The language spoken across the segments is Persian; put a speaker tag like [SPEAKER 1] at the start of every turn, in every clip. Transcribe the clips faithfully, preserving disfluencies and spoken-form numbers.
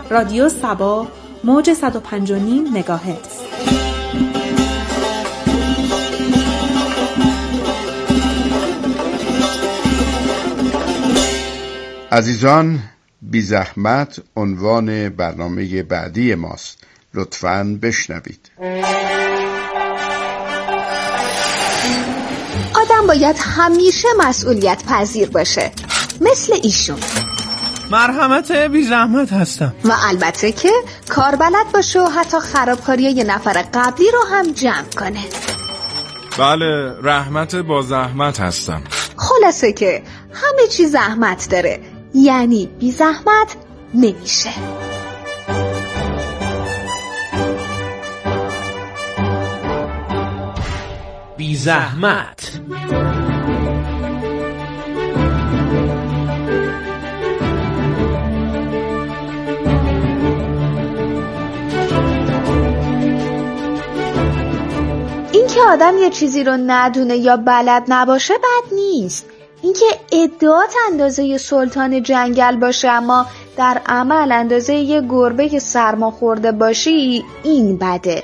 [SPEAKER 1] رادیو صبا موج صد و پنج و نیم مگاهرتز.
[SPEAKER 2] عزیزان، بی زحمت عنوان برنامه بعدی ماست. لطفاً بشنوید.
[SPEAKER 3] آدم باید همیشه مسئولیت پذیر باشه، مثل ایشون.
[SPEAKER 4] مرحمت بی زحمت هستم.
[SPEAKER 3] و البته که کار بلد باشه و حتی خرابکاری یه نفر قبلی رو هم جمع کنه.
[SPEAKER 4] بله، رحمت با زحمت هستم.
[SPEAKER 3] خلاصه که همه چی زحمت داره، یعنی بی زحمت نمیشه.
[SPEAKER 5] بی زحمت.
[SPEAKER 3] اینکه آدم یه چیزی رو ندونه یا بلد نباشه بد نیست. اینکه ادعات اندازه یه سلطان جنگل باشه اما در عمل اندازه یه گربه که سرما خورده باشی، این بده.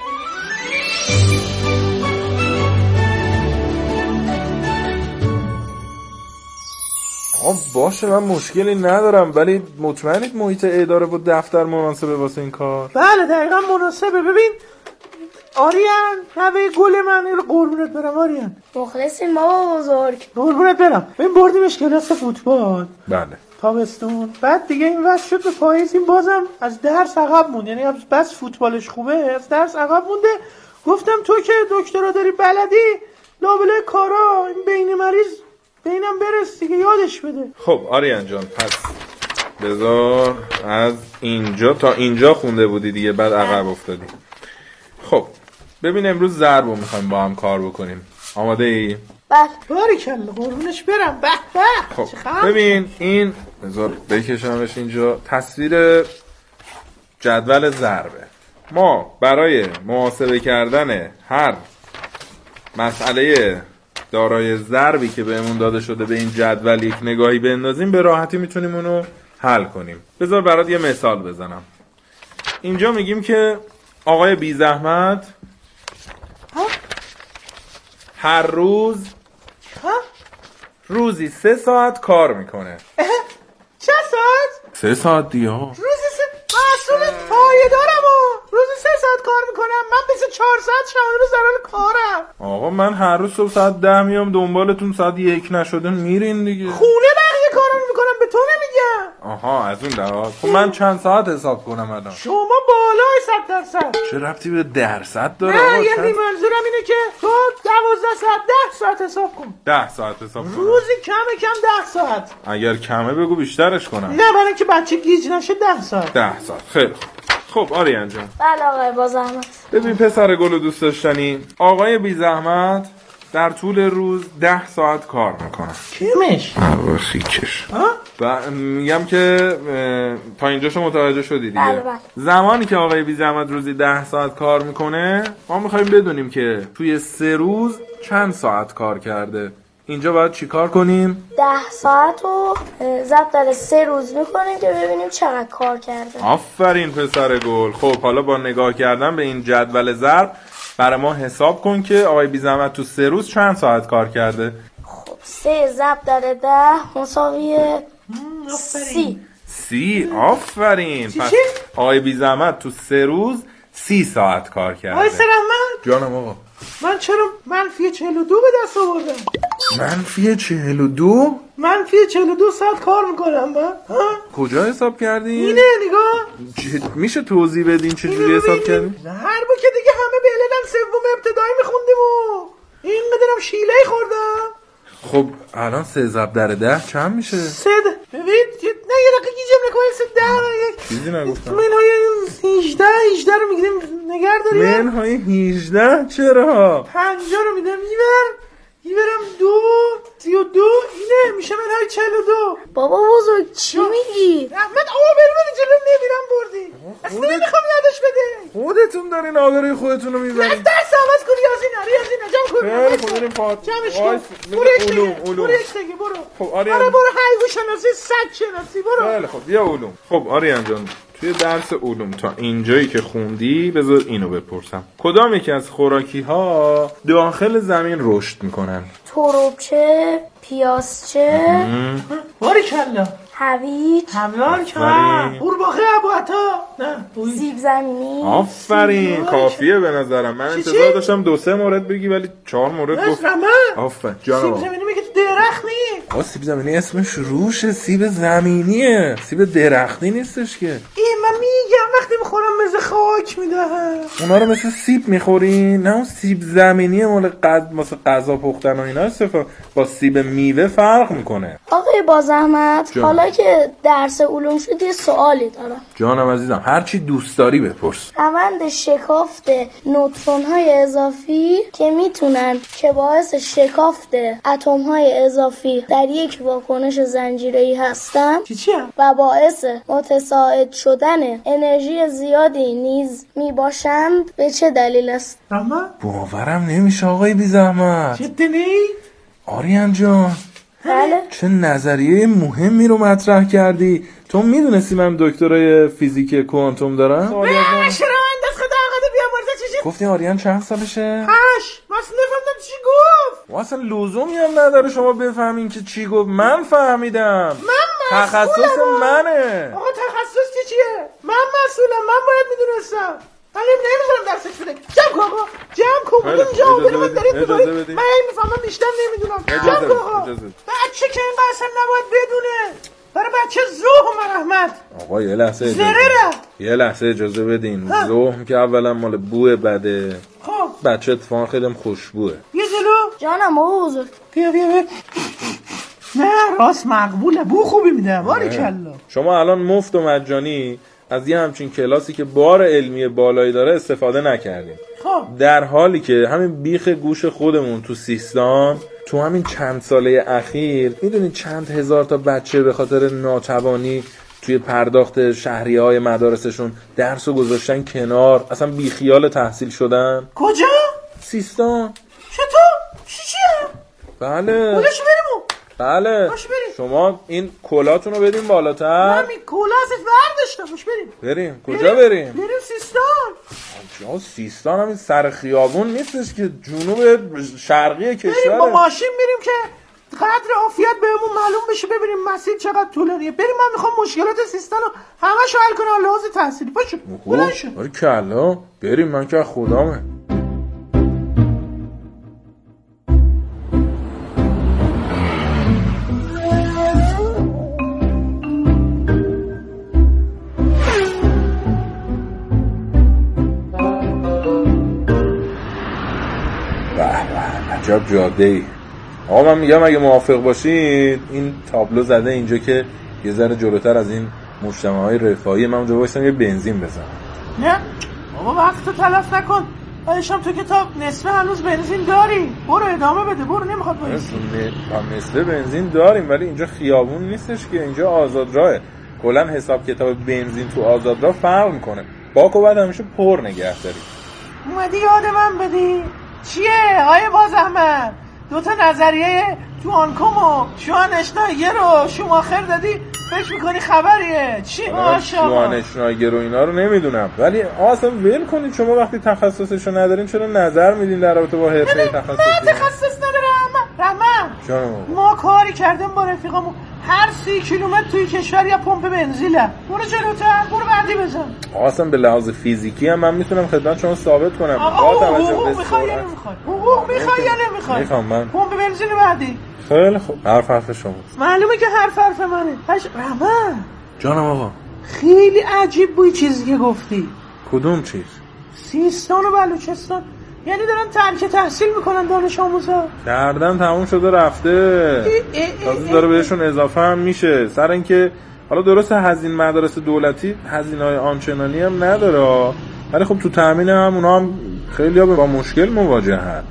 [SPEAKER 6] آه باشه، من مشکلی ندارم، ولی مطمئنید محیط اداره و دفتر مناسبه واسه این کار؟
[SPEAKER 7] بله دقیقا مناسبه. ببین آریان، نوه گل من، اینو قربونت برم آریان.
[SPEAKER 8] مخلصیم بابا بزرگ.
[SPEAKER 7] قربونت برم. ببین بردیمش کلاس فوتبال.
[SPEAKER 6] بله.
[SPEAKER 7] تابستون. بعد دیگه این وقت شد به پاییز، این بازم از درس عقب موند. یعنی بس فوتبالش خوبه، از درس عقب مونده. گفتم تو که دکترا داری بلدی، لابلای کارا این بین مریض بینم برس دیگه، یادش بده.
[SPEAKER 6] خب آریان جان، پس بذار از اینجا تا اینجا خونده بودی دیگه، بعد عقب افتادی. خب ببین امروز ضربو میخوایم با هم کار بکنیم. آماده ای؟
[SPEAKER 8] بله.
[SPEAKER 7] باریکلا، قربونش برم. به به.
[SPEAKER 6] خب ببین این، بذار بکشمش اینجا، تصویر جدول ضربه. ما برای محاسبه کردن هر مسئله دارای ضربی که بهمون داده شده به این جدول یک نگاهی بندازیم، به راحتی میتونیم اونو حل کنیم. بذار برات یه مثال بزنم. اینجا میگیم که آقای بی زحمت هر روز روزی سه ساعت کار میکنه.
[SPEAKER 7] چه ساعت؟
[SPEAKER 6] سه ساعت دیگه ها.
[SPEAKER 7] روزی سه محصول پایه‌دارم و روزی سه ساعت کار میکنم. من بیست و چهار ساعت شب روز در حال کارم.
[SPEAKER 6] آقا من هر روز صبح ساعت ده میام دنبالتون، ساعت یک نشده میرین دیگه.
[SPEAKER 7] خونه بقیه کارا رو میکنم، به تو نمیگم.
[SPEAKER 6] آها از اون لحاظ. خب من چند ساعت حساب کنم الان؟
[SPEAKER 7] شما بالای صد درصد.
[SPEAKER 6] چه ربطی به درصد داره؟
[SPEAKER 7] نه یعنی چند... منظورم اینه که تو دوازده ساعت ده ساعت حساب کن.
[SPEAKER 6] ده ساعت حساب کن.
[SPEAKER 7] روزی کمه کم ده ساعت.
[SPEAKER 6] اگر کمه بگو بیشترش کنم.
[SPEAKER 7] نه برای اینکه بچه گیج نشه ده ساعت.
[SPEAKER 6] ده ساعت خیلی خوب. خب آریان جان.
[SPEAKER 8] بله آقای با زحمت.
[SPEAKER 6] ببین پسر گل دوست داشتنی، آقای بی زحمت در طول روز ده ساعت کار میکنه.
[SPEAKER 7] کیمش؟
[SPEAKER 6] آقا خیکش. ب... میگم که تا اینجاشو متوجه شدی دیگه.
[SPEAKER 8] بله بله.
[SPEAKER 6] زمانی که آقای بی زحمت روزی ده ساعت کار میکنه، ما میخوایم بدونیم که توی سه روز چند ساعت کار کرده. اینجا باید چی کار کنیم؟
[SPEAKER 8] ده ساعت رو ضرب در سه روز میکنیم که ببینیم چقدر کار کرده.
[SPEAKER 6] آفرین پسر گل. خب حالا با نگاه کردن به این جدول ضرب برای ما حساب کن که آقای بی زحمت تو سه روز چند ساعت کار کرده.
[SPEAKER 8] خب سه ضرب در ده مساوی سی.
[SPEAKER 6] سی، آفرین. پس آقای بی زحمت تو سه روز سی ساعت کار کرده.
[SPEAKER 7] آقای سرحمد
[SPEAKER 6] جانم آقا،
[SPEAKER 7] من چرا منفی چهل و دو به دست آوردم؟
[SPEAKER 6] منفی چهل و دو؟
[SPEAKER 7] منفی چهل و دو ساعت کار میکنم من.
[SPEAKER 6] کجا حساب کردین؟
[SPEAKER 7] اینه نگاه.
[SPEAKER 6] میشه توضیح بدین چه جوری حساب کردین؟
[SPEAKER 7] هر بو که دیگه همه به علل سوم ابتدایی میخوندیم و این قدرم شیله خوردم.
[SPEAKER 6] خب الان سه ضرب در ده چند میشه؟
[SPEAKER 7] سه ده. ببین نه یه رقیقی گیجم نکنی. سه ده یک
[SPEAKER 6] چیزی نگفتم.
[SPEAKER 7] منهای هجده هجده رو میگیدیم نگر داریم.
[SPEAKER 6] منهای هجده چرا؟
[SPEAKER 7] پنجاه رو میدم میبر میبرم دو سی و دو، اینه میشه منهای چهل و دو.
[SPEAKER 8] بابا بزرگ چی میگی؟
[SPEAKER 7] رحمت آقا بریم جلو نمیرم بردی. اصلا نمیخوام یادش بده.
[SPEAKER 6] خودتون دارین آبروی خودتون رو میبرین.
[SPEAKER 7] درس عوض کن. یازین ریاضی نجام کن.
[SPEAKER 6] خیلی خود داریم پات.
[SPEAKER 7] جمعش کن. برو یک تگه برو یک تگه برو. برو.
[SPEAKER 6] خب آریان
[SPEAKER 7] آره برو حیوان شناسی سگ شناسی برو.
[SPEAKER 6] خیلی خب بیا علوم. خب آریان جان توی درس علوم تا اینجایی که خوندی بذار اینو بپرسم. کدام یکی از خوراکی ها داخل زمین رشد میکنن؟
[SPEAKER 8] تروبچه، پیازچه،
[SPEAKER 7] باری کلا
[SPEAKER 8] هویج،
[SPEAKER 7] هملان کن قورباغه ابوعطا نه
[SPEAKER 8] سیب زمینی.
[SPEAKER 6] آفرین کافیه به نظرم. من انتظار داشتم دو سه مورد بگی ولی چهار مورد گفت. آفرین جانم.
[SPEAKER 7] سیب زمینی میگه تو درخت نی.
[SPEAKER 6] آ سیب زمینی اسمش روشه، سیب زمینیه، سیب درختی نیستش که.
[SPEAKER 7] این من میگم وقتی میخورم مثل خاک میدهم.
[SPEAKER 6] اونا رو مثل سیب میخوری؟ نه اون سیب زمینیه مال قد واسه غذا پختن و اینا استفاده. با سیب میوه فرق میکنه.
[SPEAKER 8] آقای با زحمت حالا که درس علوم شد یه سوالی دارم.
[SPEAKER 6] جانم عزیزم هر چی دوست داری بپرس.
[SPEAKER 8] روند شکافت نوترون های اضافی که میتونن که باعث شکافت اتم های اضافی در یک واکنش زنجیره‌ای هستن
[SPEAKER 7] چی چیه؟
[SPEAKER 8] و باعث متصاعد شدن انرژی زیادی نیز میباشند به چه دلیل است؟
[SPEAKER 7] رحمه؟
[SPEAKER 6] باورم نمیشه آقای بی زحمت.
[SPEAKER 7] جدی نی؟
[SPEAKER 6] آریان جان
[SPEAKER 8] بله.
[SPEAKER 6] چه نظریه مهمی رو مطرح کردی. تو میدونستی من دکترای فیزیک کوانتوم دارم؟
[SPEAKER 7] نه چرا انداز خدا آقا بیامرزه چی شد؟
[SPEAKER 6] گفتی آریان چند سالشه؟
[SPEAKER 7] هشت. من اصلا نفهمدم چی گفت.
[SPEAKER 6] و اصلا لزومی هم نداره شما بفهمین که چی گفت. من فهمیدم.
[SPEAKER 7] من
[SPEAKER 6] تخصص منه.
[SPEAKER 7] آقا تخصص چی چیه؟ من مسئولم. من باید میدونستم. من نمیذارم درسش بده. جمع کن آقا. جمع کن. بودم جواب من دارید میبارید. من این میفهمم بیشتر نمیدونم. جمع کن آقا. بچه که این قسم نباید بدونه. برای بچه زوم رحمت.
[SPEAKER 6] آقا یه لحظه اجازه
[SPEAKER 7] زرره.
[SPEAKER 6] یه لحظه اجازه بدین. زوم که اولا مال بوه بده.
[SPEAKER 7] خب
[SPEAKER 6] بچه اتفاقا خیلی خوشبوه.
[SPEAKER 7] یه جلو.
[SPEAKER 8] جانم آقا بزرگ.
[SPEAKER 7] بیا بیا بیا. نه راست مقبوله. بو خوبی میده. باریکلا.
[SPEAKER 6] شما الان مفت و مجانی از یه همچین کلاسی که بار علمی بالایی داره استفاده نکردیم.
[SPEAKER 7] خب
[SPEAKER 6] در حالی که همین بیخ گوش خودمون تو سیستان تو همین چند ساله اخیر میدونید چند هزار تا بچه به خاطر ناتوانی توی پرداخت شهریه‌های مدارسشون درسو گذاشتن کنار، اصلا بیخیال تحصیل شدن.
[SPEAKER 7] کجا؟
[SPEAKER 6] سیستان.
[SPEAKER 7] چطور؟ چی چیه؟
[SPEAKER 6] بله
[SPEAKER 7] بودش بریم.
[SPEAKER 6] بله
[SPEAKER 7] باش بریم.
[SPEAKER 6] شما این کلاتون رو بدین بالاتر.
[SPEAKER 7] من می کولا ازش برداشتم. باش بریم.
[SPEAKER 6] بریم کجا بریم؟
[SPEAKER 7] بریم سیستان.
[SPEAKER 6] جا سیستان هم این سر خیابون نیستش که جنوب شرقی کشوره.
[SPEAKER 7] بریم با ماشین بریم که قدر عافیت بهمون معلوم بشه ببینیم مسیر چقدر طولانیه. بریم من میخوام مشکلات سیستان رو همش حل کنم لحاظ تحصیلی. پاشو بلند شو.
[SPEAKER 6] آره کلا بریم من که خدامه. عجب جاده ای. آقا من میگم اگه موافق باشید این تابلو زده اینجا که یه ذره جلوتر از این مجتمع‌های رفاهی من اونجا وایسم یه بنزین بزنم.
[SPEAKER 7] نه بابا وقتو تلف نکن. آیشم تو کتاب نصف هنوز بنزین داری. برو ادامه بده. برو نمیخواد وایسی.
[SPEAKER 6] ما نصف بنزین داریم ولی اینجا خیابون نیستش که، اینجا آزاد راهه. کلا حساب کتاب بنزین تو آزاد راه فرق میکنه. باکو بعد همیشه پر نگه داری.
[SPEAKER 7] اومدی یاد من بدی. چیه آیه بازحمد؟ دوتا نظریه تو آنکوم و شوانشنایگر رو شماخر دادی فکر میکنی خبریه چی؟ ماشاءالله
[SPEAKER 6] شوانشنایگر و اینا رو نمیدونم ولی اصلا ول کنید شما وقتی تخصصشو ندارین چرا نظر میدین در رابطه با حرفه تخصصی؟
[SPEAKER 7] من تخصص ندارم رحمت.
[SPEAKER 6] جانم
[SPEAKER 7] ما کاری کردیم با رفیقمون هر سی کیلومتر توی کشور یا پمپ بنزینه. برو جلوتر برو بعدی بزن.
[SPEAKER 6] اصلا به لحاظ فیزیکی هم من میتونم خدمت شما ثابت کنم.
[SPEAKER 7] با توجه به میخوای یا نمیخوای؟ حقوق میخوای یا نمیخوای؟
[SPEAKER 6] میخوام من.
[SPEAKER 7] پمپ بنزین بعدی.
[SPEAKER 6] خیلی خوب. حرف حرف شماست.
[SPEAKER 7] معلومه که حرف حرف منه. هش رحمت.
[SPEAKER 6] جانم آقا.
[SPEAKER 7] خیلی عجیب بود چیزی که گفتی.
[SPEAKER 6] کدوم چیز؟
[SPEAKER 7] سیستان و بلوچستان یعنی دارن ترک تحصیل میکنن دانش آموزا.
[SPEAKER 6] کردن تموم شده رفته. تازه داره بهشون اضافه هم میشه. سر اینکه حالا درسته هزینه مدارس دولتی هزینه‌های آنچنانی هم نداره ولی خب تو تامین هم اونا هم خیلی ها با مشکل مواجهن.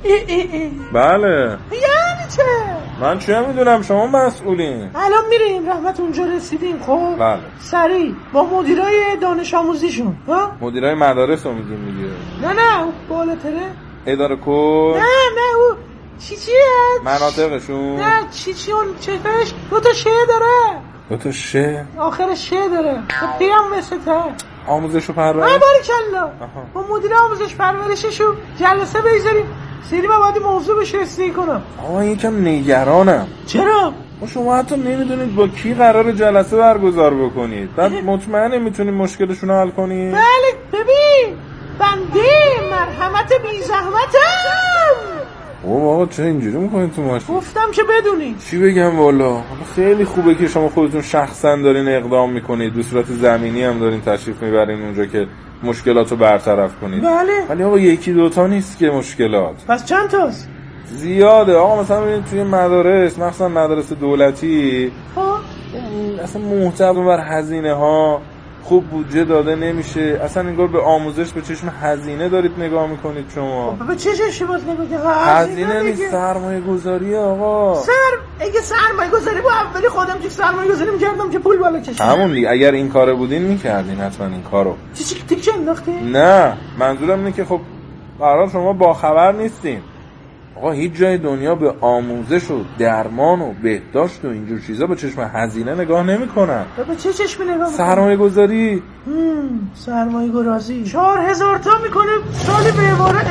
[SPEAKER 6] بله.
[SPEAKER 7] یعنی چه؟
[SPEAKER 6] من چه میدونم شما مسئولین.
[SPEAKER 7] الان میریم رحمت اونجا رسیدیم خب.
[SPEAKER 6] بله.
[SPEAKER 7] سریع با مدیرای دانش آموزیشون ها؟
[SPEAKER 6] مدیرای مدارس رو میگیم میگه.
[SPEAKER 7] نه نه بالاتره.
[SPEAKER 6] اداره کل.
[SPEAKER 7] نه نه او چی چیه؟
[SPEAKER 6] مناطقشون؟
[SPEAKER 7] نه چی چی اون چهتش دو تا شه داره.
[SPEAKER 6] دو تا شه؟
[SPEAKER 7] آخر شه داره. پی هم مثل تا
[SPEAKER 6] آموزش و پرورش؟
[SPEAKER 7] آه باریکلا. با مدیر آموزش پرورششو جلسه بگذاریم سری با باید موضوع بهش رسیدگی کنم.
[SPEAKER 6] آقا یکم نگرانم.
[SPEAKER 7] چرا؟
[SPEAKER 6] شما حتی نمیدونید با کی قرار جلسه برگزار بکنید. بعد مطمئنه میتونید مشکلشون رو حل کنید؟
[SPEAKER 7] بله ببین بنده مرحمت بی زحمتم.
[SPEAKER 6] اوه آقا چه اینجوری میکنید تو ماشین؟
[SPEAKER 7] گفتم که بدونید.
[SPEAKER 6] چی بگم والا خیلی خوبه که شما خودتون شخصا دارین اقدام میکنید، به صورت زمینی هم دارین تشریف میبرین اونجا که مشکلاتو برطرف کنید.
[SPEAKER 7] بله.
[SPEAKER 6] ولی آقا یکی دوتا نیست که مشکلات.
[SPEAKER 7] پس چند تاست؟
[SPEAKER 6] زیاده آقا. مثلا ببینید توی مدارس، مثلا مدارس دولتی
[SPEAKER 7] ها
[SPEAKER 6] اصلا محتوا بر هزینه ها خوب بودجه داده نمیشه. اصلا انگار به آموزش به چشم هزینه دارید نگاه میکنید شما.
[SPEAKER 7] به چه چشمی باز نگاه؟
[SPEAKER 6] هزینه نیست، سرمایه گذاریه آقا.
[SPEAKER 7] سر اگه سرمایه گذاری با اولی خودم که سرمایه گذاری میکردم که پول بالا کشیدم.
[SPEAKER 6] همون دیگه اگر این کاره بودین میکردین حتما این کارو.
[SPEAKER 7] چی چی تیکه انداختی؟
[SPEAKER 6] نه منظورم اینه که خب برای شما با خبر نیستین. آقا هیچ جای دنیا به آموزش و درمان و بهداشت و اینجور چیزا به چشم هزینه نگاه نمیکنن.
[SPEAKER 7] به چه چشمی نگاه میکنن؟
[SPEAKER 6] سرمایه گذاری.
[SPEAKER 7] سرمایه گذاری چهار هزار تا میکنه سالی به عباره.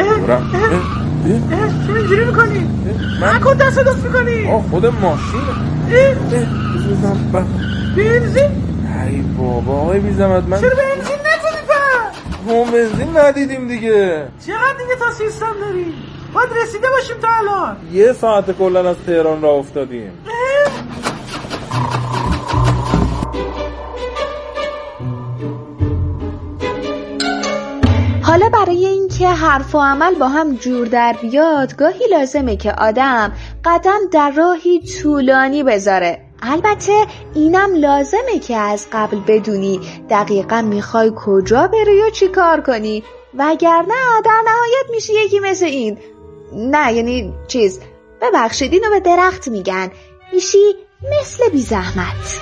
[SPEAKER 7] چه اینجوری میکنی؟ من کن تصادف میکنی؟
[SPEAKER 6] آه خود ماشین
[SPEAKER 7] بنزین؟
[SPEAKER 6] ای بابا آقای بیزمت من
[SPEAKER 7] چرا بنزین ندیدی پس؟
[SPEAKER 6] ما بنزین ندیدیم دیگه.
[SPEAKER 7] چقدر دیگه تا سیستم داری؟ باید رسیده باشیم تا الان.
[SPEAKER 6] یه ساعت کلن از تهران راه افتادیم.
[SPEAKER 3] حالا برای اینکه حرف و عمل با هم جور در بیاد گاهی لازمه که آدم قدم در راهی طولانی بذاره. البته اینم لازمه که از قبل بدونی دقیقا میخوای کجا بری و چی کار کنی، وگرنه در نهایت میشه یکی مثل این. نه یعنی چیز ببخشید اینو به درخت میگن، میشی مثل بی زحمت.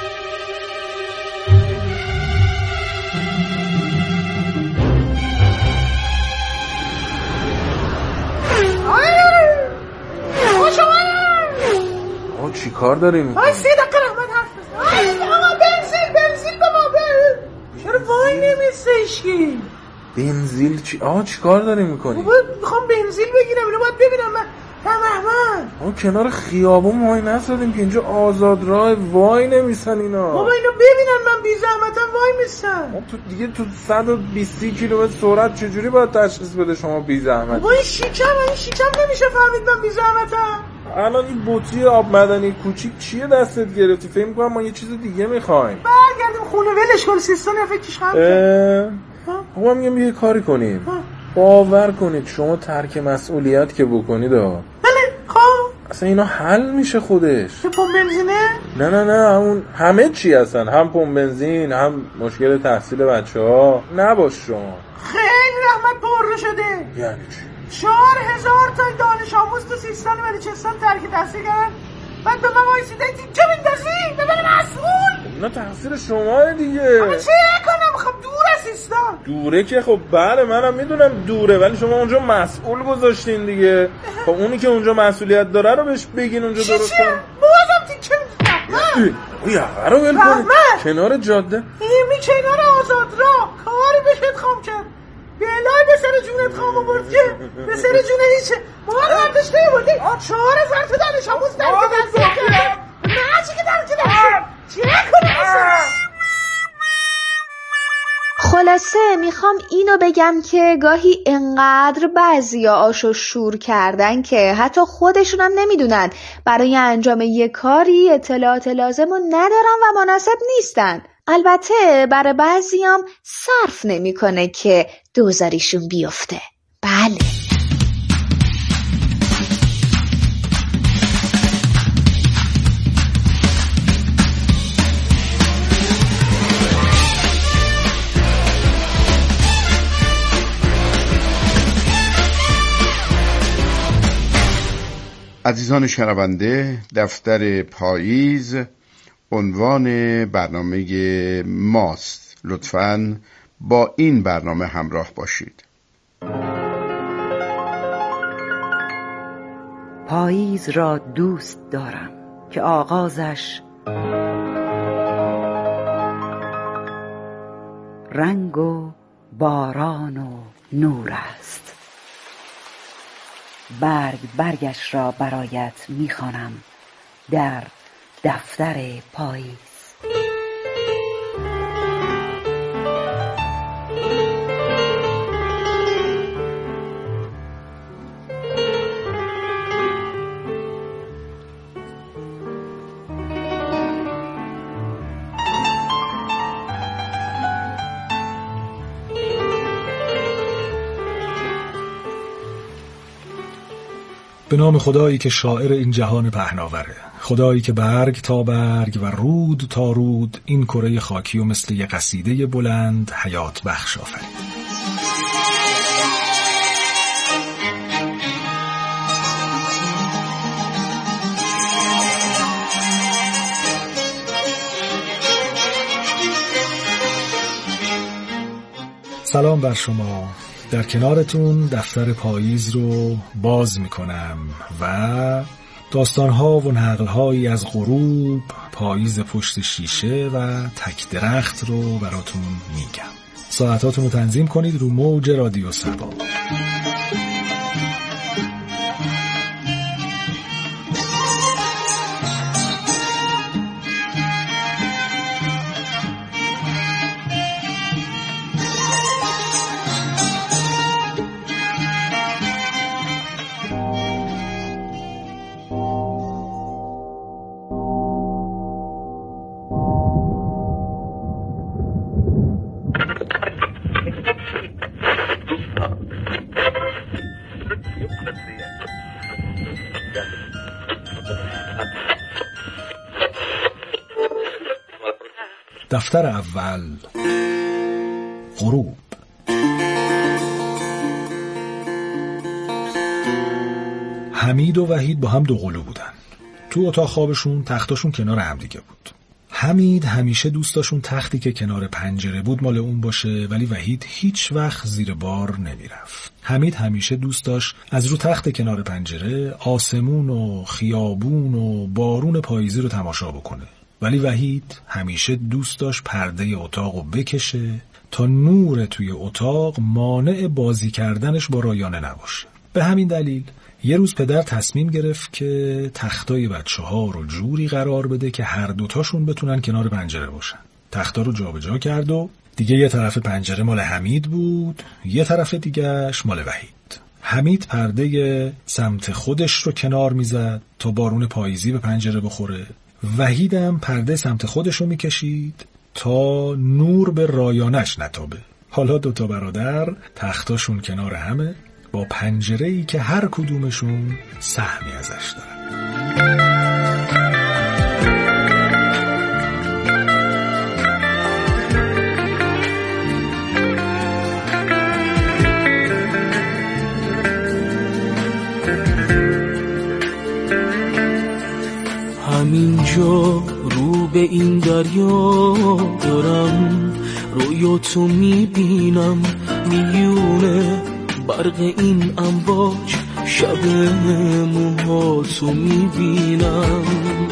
[SPEAKER 6] آقا چی کار داریم میکنیم؟
[SPEAKER 7] آی سی دقیقه رحمت حرف بزن. آقا بنزیل بنزیل به ما بر. چرا وای نمیسته ایشکی؟
[SPEAKER 6] بنزیل چی؟ آقا چی کار داریم میکنیم؟
[SPEAKER 7] بابا میخوام بنزیل بگیرم اینو باید ببینم. من تمام
[SPEAKER 6] آقا کنار خیابون وای نسادیم که اینجا آزاد راه، وای نمیسن اینا.
[SPEAKER 7] بابا اینو ببینن من بی زحمتم وای میستم.
[SPEAKER 6] تو دیگه تو صد و بیست کیلومتر سرعت چجوری باید تشخیص بده شما بی زحمت؟
[SPEAKER 7] بابا این شیکم این شیکم نمیشه فهمید من بی زحمتم.
[SPEAKER 6] الان این بطری آب معدنی کوچیک چیه دستت گرفتی؟ فکر می‌کنم ما یه چیز دیگه می‌خوایم.
[SPEAKER 7] برگردیم خونه ولش کن سیستان فکرش خام.
[SPEAKER 6] ما میگم یه کاری کنیم. باور کنید شما ترک مسئولیت که بکنید ها.
[SPEAKER 7] بله خب
[SPEAKER 6] اصلا اینا حل میشه خودش.
[SPEAKER 7] پمپ بنزینه؟
[SPEAKER 6] نه نه نه همون همه چی هستن، هم پمپ بنزین هم مشکل تحصیل بچه‌ها. نباش شما.
[SPEAKER 7] خیلی رحمت پر شده.
[SPEAKER 6] یعنی چی؟
[SPEAKER 7] چهار هزار تا دانش آموز تو سیستان بلوچستان ترک تحصیل کردن. بعد به من وایسیده چه بندازی؟ به من مسئول؟
[SPEAKER 6] نه تقصیر شماه دیگه.
[SPEAKER 7] اما چه کنم؟ خب دور از سیستان.
[SPEAKER 6] دوره که خب بله منم میدونم دوره، ولی شما اونجا مسئول گذاشتین دیگه. خب اونی که اونجا مسئولیت داره رو بهش بگین اونجا درست کن.
[SPEAKER 7] بازم تیکه میزنم.
[SPEAKER 6] یه رو ول کن کنار جاده.
[SPEAKER 7] ایمی کنار آزاد راه کاری بهت خام کرد. بلای به سر جونت خام آورد که به سر جون هیچه ما رو برداشته بودی. چهار هزار تا دانش آموز در که دستی کرد. نه چی که در که دستی چی کنی؟
[SPEAKER 3] خلاصه میخوام اینو بگم که گاهی انقدر بعضیا آشو شور کردن که حتی خودشونم نمیدونن برای انجام یه کاری اطلاعات لازمو ندارن و مناسب نیستن. البته برای بعضیام صرف نمیکنه که دوزاریشون بیفته. بله
[SPEAKER 2] عزیزان شنونده، دفتر پاییز عنوان برنامه ماست. لطفاً با این برنامه همراه باشید.
[SPEAKER 9] پاییز را دوست دارم که آغازش رنگ و باران و نور است. برگ برگش را برایت می‌خوانم در دفتر پاییز.
[SPEAKER 10] به نام خدایی که شاعر این جهان پهناوره، خدایی که برگ تا برگ و رود تا رود این کره خاکی و مثل یه قصیده بلند حیات بخش آفرید. سلام بر شما. در کنارتون دفتر پاییز رو باز میکنم و داستانها و نقلهایی از غروب، پاییز پشت شیشه و تک درخت رو براتون میگم. ساعتاتون رو تنظیم کنید رو موج رادیو سبا. دفتر اول. غروب. حمید و وحید با هم دو قلو بودن. تو اتاق خوابشون تختاشون کنار هم دیگه بود. حمید همیشه دوست داشت اون تختی که کنار پنجره بود مال اون باشه، ولی وحید هیچ وقت زیر بار نمیرفت. حمید همیشه دوست داشت از رو تخت کنار پنجره آسمون و خیابون و بارون پاییزی رو تماشا بکنه، ولی وحید همیشه دوست داشت پرده اتاقو بکشه تا نور توی اتاق مانع بازی کردنش با رایانه نباشه. به همین دلیل یه روز پدر تصمیم گرفت که تختای بچه ها رو جوری قرار بده که هر دوتاشون بتونن کنار پنجره باشن. تختا رو جابجا کرد و دیگه یه طرف پنجره مال حمید بود، یه طرف دیگهش مال وحید. حمید پرده سمت خودش رو کنار میزد تا بارون پاییزی به پنجره بخوره. وحیدم پرده سمت خودش رو میکشید تا نور به رایانش نتابه. حالا دوتا برادر تختاشون کنار همه با پنجره‌ای که هر کدومشون سهمی ازش دارن.
[SPEAKER 11] همینجا رو به این دریا دارم، رویاتو میبینم میونه برق این امواج، شب موهاتو میبینم.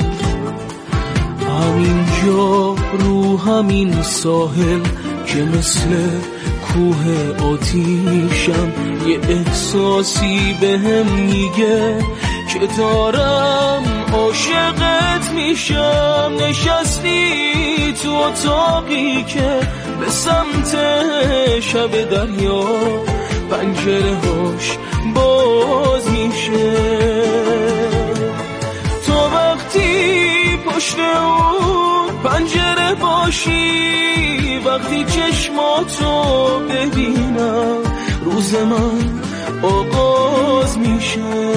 [SPEAKER 11] همینجا رو همین ساحل که مثل کوه آتیشم، یه احساسی بهم میگه که دارم عاشقت میشم. نشستی تو اتاقی که به سمت شب دریا پنجره هاش باز میشه، تو وقتی پشت اون پنجره باشی، وقتی چشماتو ببینم روز من آغاز میشه.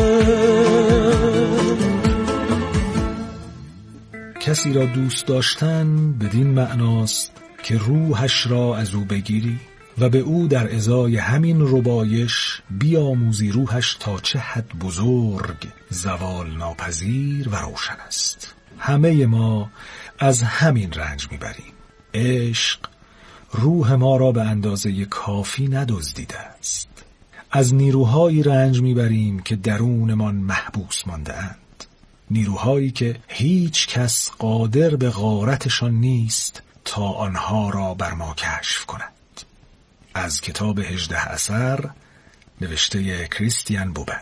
[SPEAKER 10] کسی را دوست داشتن بدین معناست که روحش را از او بگیری و به او در ازای همین ربایش بیاموزی روحش تا چه حد بزرگ، زوال ناپذیر و روشن است. همه ما از همین رنج میبریم. عشق روح ما را به اندازه کافی ندزدیده است. از نیروهایی رنج میبریم که درونمان محبوس مانده اند. نیروهایی که هیچ کس قادر به غارتشان نیست تا آنها را بر ما کشف کند. از کتاب هجده اثر نوشته کریستیان بوبن.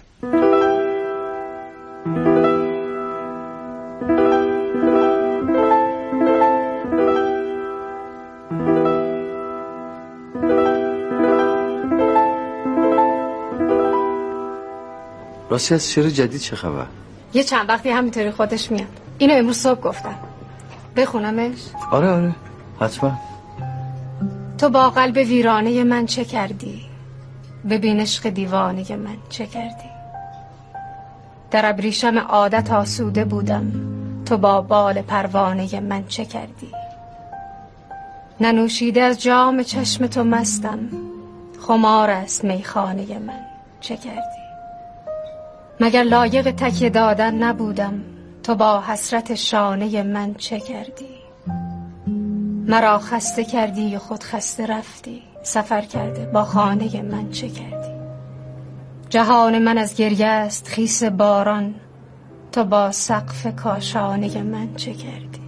[SPEAKER 12] راستی از شعر جدید چه خبر؟
[SPEAKER 13] یه چند وقتی همینطوری خودش میاد. اینو امروز صبح گفتم. بخونمش؟
[SPEAKER 12] آره آره حتما.
[SPEAKER 13] تو با قلب ویرانه من چه کردی؟ ببین عشق دیوانه من چه کردی؟ در ابریشم عادت آسوده بودم، تو با بال پروانه من چه کردی؟ ننوشیده از جام چشم تو مستم، خمار است میخانه من چه کردی؟ مگر لایق تکیه دادن نبودم، تو با حسرت شانه من چه کردی؟ مرا خسته کردی و خود خسته رفتی، سفر کرده با خانه من چه کردی؟ جهان من از گریه است خیس باران، تو با سقف کاشانه من چه کردی؟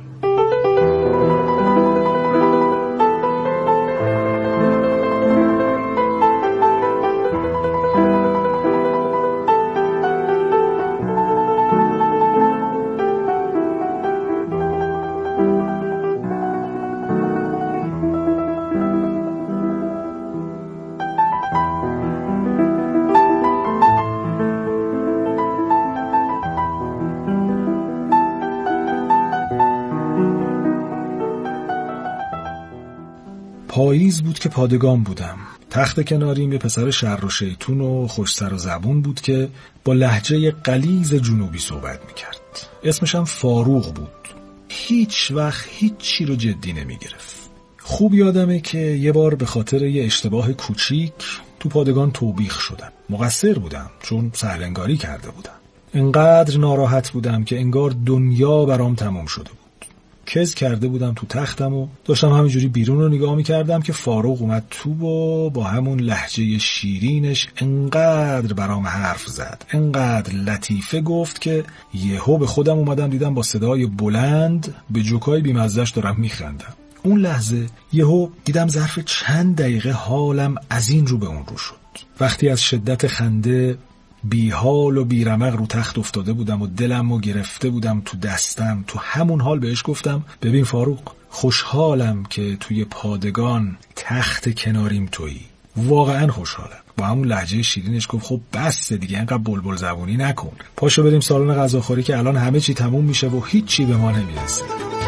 [SPEAKER 10] پاییز بود که پادگان بودم. تخت کناریم یه پسر شر و شیطون و خوش سر و زبون بود که با لهجه غلیظ جنوبی صحبت میکرد. اسمش هم فاروق بود. هیچ وقت هیچی رو جدی نمیگرفت. خوب یادمه که یه بار به خاطر یه اشتباه کوچیک تو پادگان توبیخ شدم. مقصر بودم چون سهلنگاری کرده بودم. انقدر ناراحت بودم که انگار دنیا برام تمام شده بود. کز کرده بودم تو تختم و داشتم همینجوری بیرون رو نگاه میکردم که فاروق اومد تو و با همون لهجه شیرینش انقدر برام حرف زد، انقدر لطیفه گفت که یهو به خودم اومدم دیدم با صدای بلند به جوکای بیمزه‌اش دارم میخندم. اون لحظه یهو دیدم ظرف چند دقیقه حالم از این رو به اون رو شد. وقتی از شدت خنده بی حال و بی رمق رو تخت افتاده بودم و دلم رو گرفته بودم تو دستم، تو همون حال بهش گفتم ببین فاروق، خوشحالم که توی پادگان تخت کناریم تویی، واقعا خوشحالم. با همون لهجه شیرینش گفت خب بس دیگه انقدر بلبل زبونی نکن، پاشو بریم سالن غذاخوری که الان همه چی تموم میشه و هیچ چی به ما نمیرسه.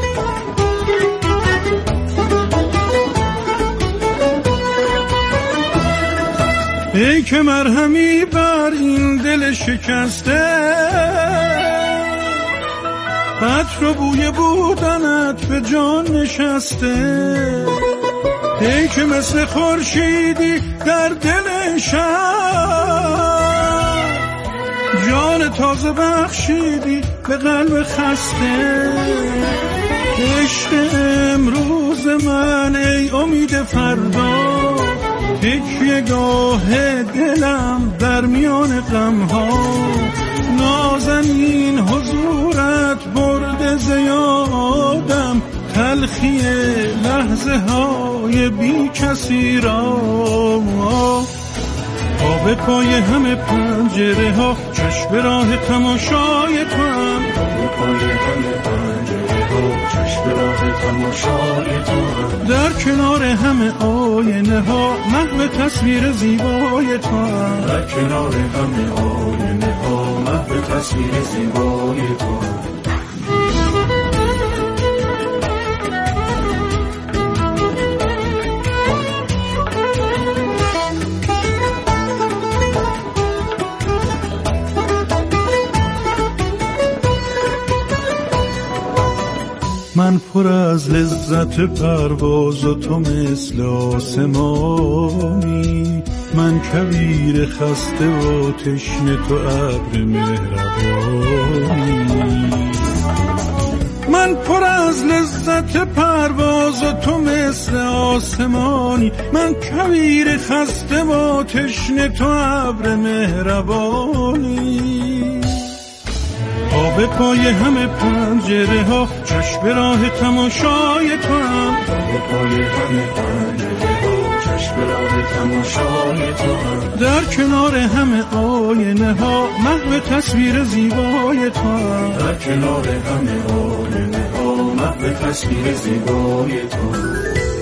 [SPEAKER 11] ای که مرهمی بر این دل شکسته، عطر و بوی بودنت به جان نشسته. ای که مثل خورشیدی در دل شب، جان تازه بخشیدی به قلب خسته. عشق امروز من ای امید فردا، تکیه گاه دلم در میان غمها. نازنین حضورت برد زیادم، تلخی لحظه های بی کسی را. آب پای همه پنجره ها، چشم راه تماشای تو هم. آب پای همه پنجره ها، چشم راه تماشای تو هم. در کنار همه آینه ها، محو تصویر زیبای تو هم. در کنار همه آینه ها، محو تصویر زیبای تو هم. من پر از لذت پرواز و تو مثل آسمانی، من کویر خسته و تشنه تو ابر مهربانی. من پر از لذت پرواز پرواز و تو مثل آسمانی، من کویر خسته با تشنه تو ابر مهربانی. آب پای همه پنجره ها چشم به راه تماشای تو هم، آب پای همه پنجره ها چشم به راه تماشای تو هم، در کنار همه آینه ها محو تصویر زیبای تو هم، در کنار همه آینه ها محو تصویر زیبای تو هم.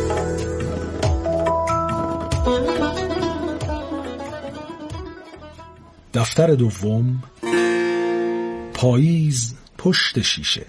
[SPEAKER 10] دفتر دوم، پاییز پشت شیشه.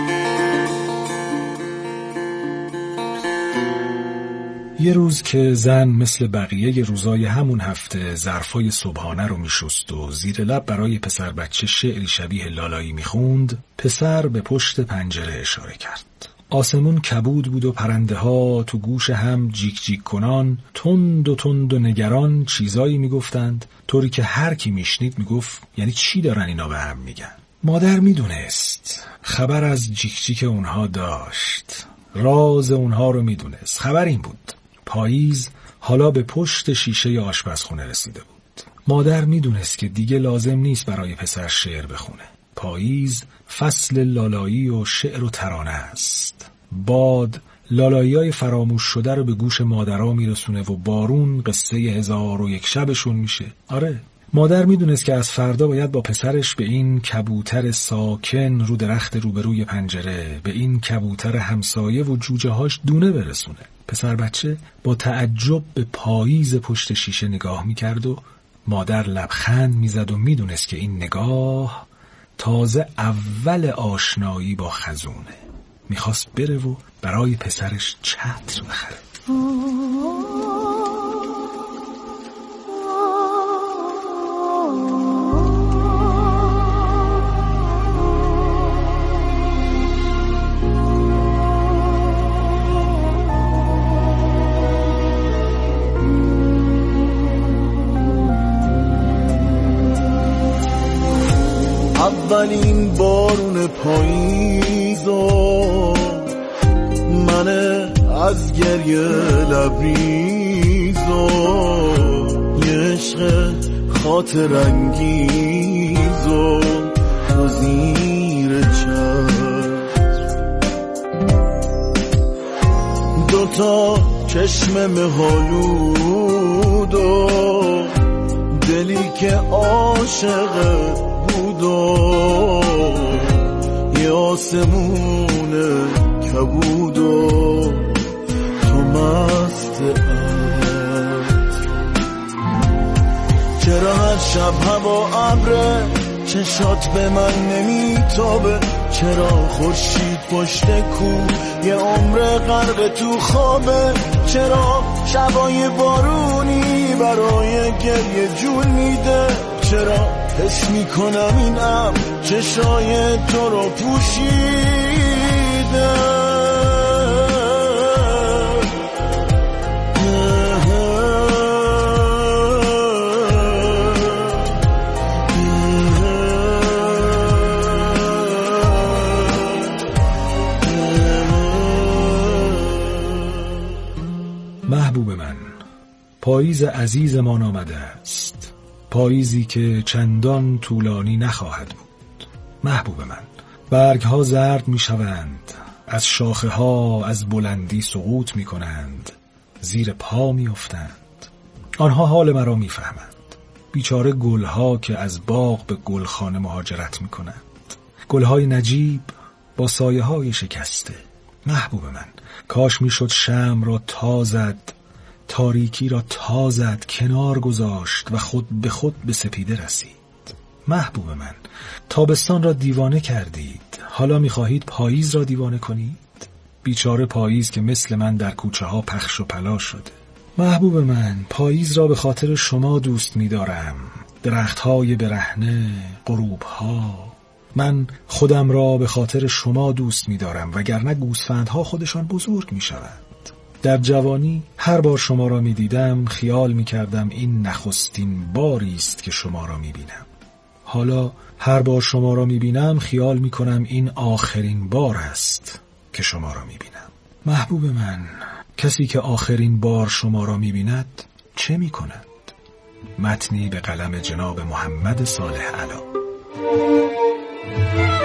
[SPEAKER 10] یه روز که زن مثل بقیه روزای همون هفته ظرفای صبحانه رو میشست و زیر لب برای پسر بچه شعری شبیه لالایی میخوند، پسر به پشت پنجره اشاره کرد. آسمون کبود بود و پرنده ها تو گوش هم جیک جیک کنان تند و تند و نگران چیزایی میگفتند، طوری که هر کی میشنید میگفت یعنی چی دارن اینا به هم میگن. مادر میدونست، خبر از جیک جیک اونها داشت، راز اونها رو میدونست. خبر این بود پاییز حالا به پشت شیشه آشپزخونه رسیده بود. مادر میدونست که دیگه لازم نیست برای پسر شعر بخونه. پاییز فصل لالایی و شعر و ترانه است. باد لالایی‌های فراموش شده رو به گوش مادرها میرسونه و بارون قصه هزار و یک شبشون میشه. آره، مادر میدونست که از فردا باید با پسرش به این کبوتر ساکن رو درخت روبروی پنجره، به این کبوتر همسایه و جوجه هاش دونه برسونه. پسر بچه با تعجب به پاییز پشت شیشه نگاه میکرد و مادر لبخند میزد و میدونست که این نگاه تازه اول آشنایی با خزونه. میخواست بره و برای پسرش چتر بخره.
[SPEAKER 14] اولین بارون پاییزو من از گریه لبریزو، یه عشق خاطر انگیزو تو زیر چتر، دوتا چشم مهالود و دلی که عاشق بود و یه آسمون کبود و تو مست عطر. چرا هر شب هوا ابره چشات به من نمیتابه، چرا خورشید پشت کو یه عمر غرق تو خوابه، چرا شبای بارونی برای گریه جون میده، چرا حس میکنم این ابر چشای تو رو پوشیده.
[SPEAKER 10] محبوب من، پاییز عزیزمان آمده است، پاییزی که چندان طولانی نخواهد بود. محبوب من، برگ ها زرد می شوند، از شاخه ها از بلندی سقوط می کنند، زیر پا می افتند. آنها حال مرا می فهمند. بیچاره گل ها که از باغ به گلخانه مهاجرت می کنند، گل های نجیب با سایه های شکسته. محبوب من، کاش می شد شمع را تا زد، تاریکی را تا زد، کنار گذاشت و خود به خود به سپیده رسید. محبوب من، تابستان را دیوانه کردید، حالا می‌خواهید پاییز را دیوانه کنید؟ بیچاره پاییز که مثل من در کوچه ها پخش و پلا شده. محبوب من، پاییز را به خاطر شما دوست می‌دارم، درخت‌های برهنه، غروب‌ها. من خودم را به خاطر شما دوست می‌دارم، وگرنه گوسفندها خودشان بزرگ می‌شوند. در جوانی هر بار شما را می دیدم خیال می کردم این نخستین باری است که شما را می بینم. حالا هر بار شما را می بینم خیال می کنم این آخرین بار است که شما را می بینم. محبوب من، کسی که آخرین بار شما را می‌بیند چه می‌کند؟ متنی به قلم جناب محمد صالح علا.